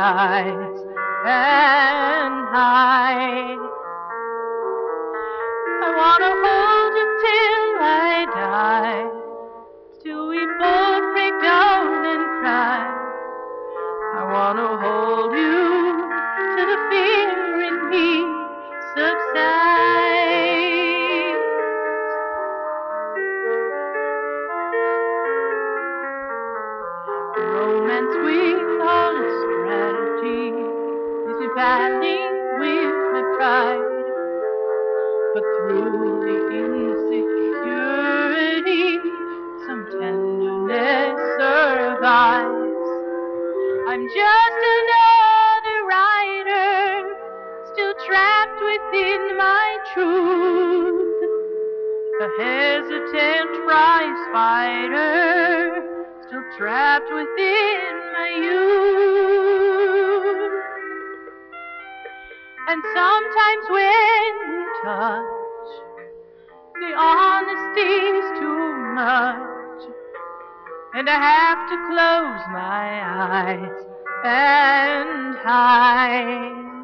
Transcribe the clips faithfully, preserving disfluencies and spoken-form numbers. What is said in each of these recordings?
eyes and hide. I wanna hold you till I die, till we both break down and cry. I wanna hold you till the fear in me subsides. Romance we call a strategy, is me battling with my pride. But through the insecurity, some tenderness survives. I'm just another rider, still trapped within my truth. A hesitant prize fighter, still trapped within my youth. And sometimes when we touch, the honesty's too much, and I have to close my eyes and hide.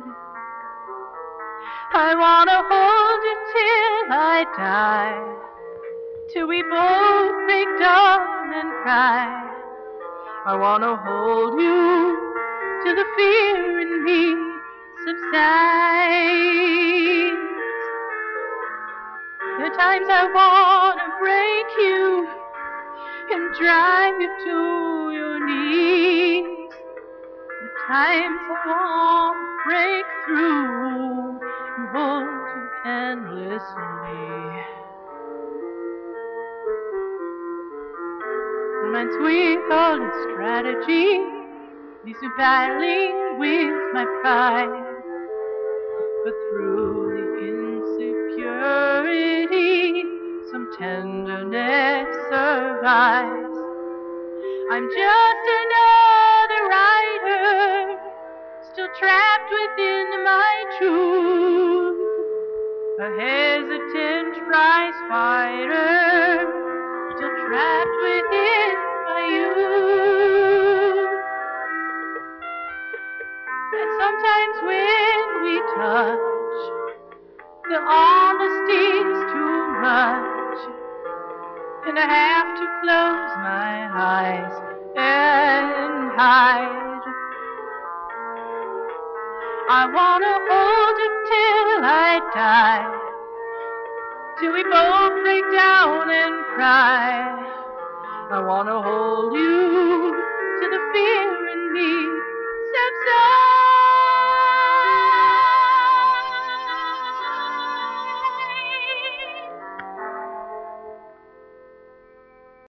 I wanna hold you till I die, till we both break down and cry. I wanna hold you till the fear in me subsides. The times I wanna break you and drive you to your knees. The times I want to break through and hold you endlessly. Romance we call it strategy, these are battling with my pride. But through the insecurity, some tenderness survives. I'm just another rider, still trapped within my truth. A hesitant prize fighter, still trapped within my youth. And sometimes when we touch, the honesty's too much, and I have to close my eyes and hide. I wanna hold you till I die, till we both break down and cry. I wanna hold you till the fear in me subsides.